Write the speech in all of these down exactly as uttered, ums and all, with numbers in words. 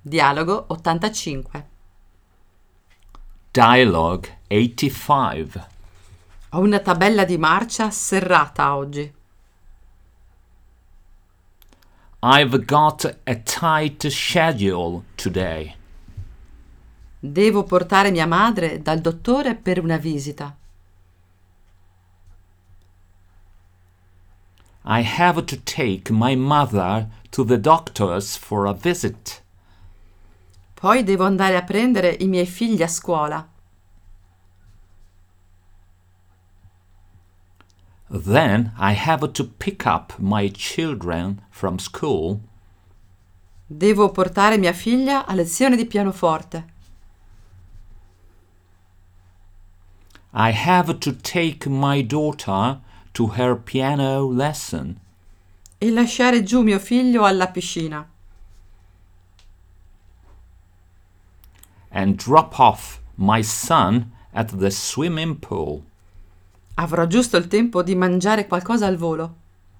Dialogo ottantacinque. Dialogue eighty-five. Ho una tabella di marcia serrata oggi. I've got a tight schedule today. Devo portare mia madre dal dottore per una visita. I have to take my mother to the doctor's for a visit. Poi devo andare a prendere i miei figli a scuola. Then I have to pick up my children from school. Devo portare mia figlia a lezione di pianoforte. I have to take my daughter to her piano lesson. E lasciare giù mio figlio alla piscina. And drop off my son at the swimming pool. Avrò giusto il tempo di mangiare qualcosa al volo.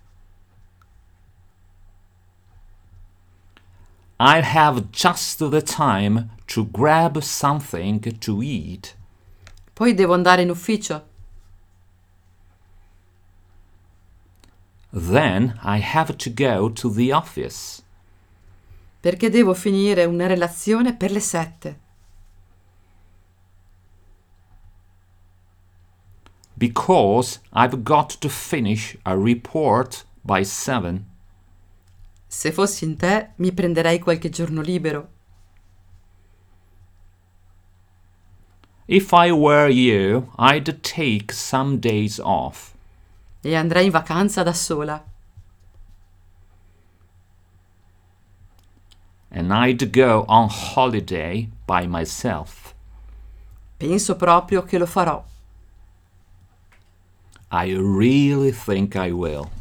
I'll have just the time to grab something to eat. Poi devo andare in ufficio. Then I have to go to the office. Perché devo finire una relazione per le sette. Because I've got to finish a report by seven. Se fossi in te, mi prenderei qualche giorno libero. If I were you, I'd take some days off. E andrei in vacanza da sola. And I'd go on holiday by myself. Penso proprio che lo farò. I really think I will.